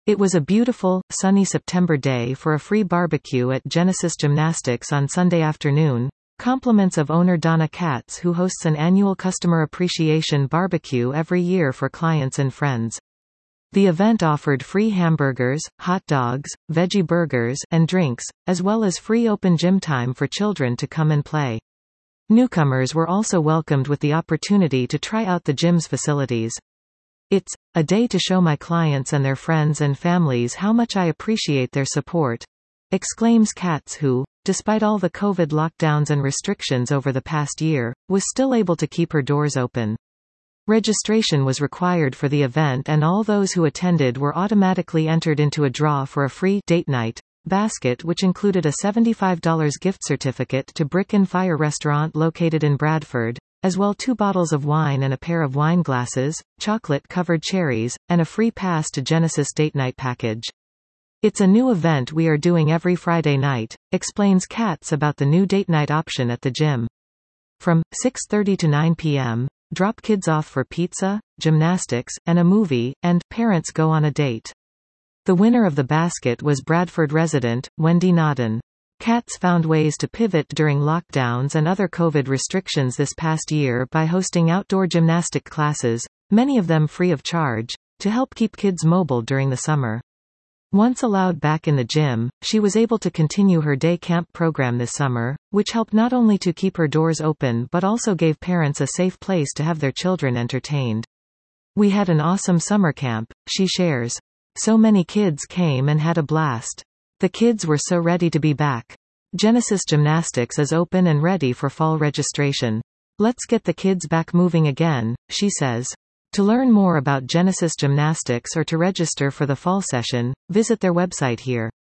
It was a beautiful, sunny September day for a free barbecue at Genesis Gymnastics on Sunday afternoon. Compliments of owner Donna Katz, who hosts an annual customer appreciation barbecue every year for clients and friends. The event offered free hamburgers, hot dogs, veggie burgers, and drinks, as well as free open gym time for children to come and play. Newcomers were also welcomed with the opportunity to try out the gym's facilities. "It's a day to show my clients and their friends and families how much I appreciate their support," exclaims Katz, who, despite all the COVID lockdowns and restrictions over the past year, was still able to keep her doors open. Registration was required for the event, and all those who attended were automatically entered into a draw for a free date night basket, which included a $75 gift certificate to Brick and Fire restaurant located in Bradford, as well 2 bottles of wine and a pair of wine glasses, chocolate-covered cherries, and a free pass to Genesis date night package. "It's a new event we are doing every Friday night," explains Katz about the new date night option at the gym. From 6:30 to 9 p.m., drop kids off for pizza, gymnastics, and a movie, and parents go on a date. The winner of the basket was Bradford resident, Wendy Nodden. Katz found ways to pivot during lockdowns and other COVID restrictions this past year by hosting outdoor gymnastic classes, many of them free of charge, to help keep kids mobile during the summer. Once allowed back in the gym, she was able to continue her day camp program this summer, which helped not only to keep her doors open but also gave parents a safe place to have their children entertained. "We had an awesome summer camp," she shares. "So many kids came and had a blast. The kids were so ready to be back. Genesis Gymnastics is open and ready for fall registration. Let's get the kids back moving again," she says. To learn more about Genesis Gymnastics or to register for the fall session, visit their website here.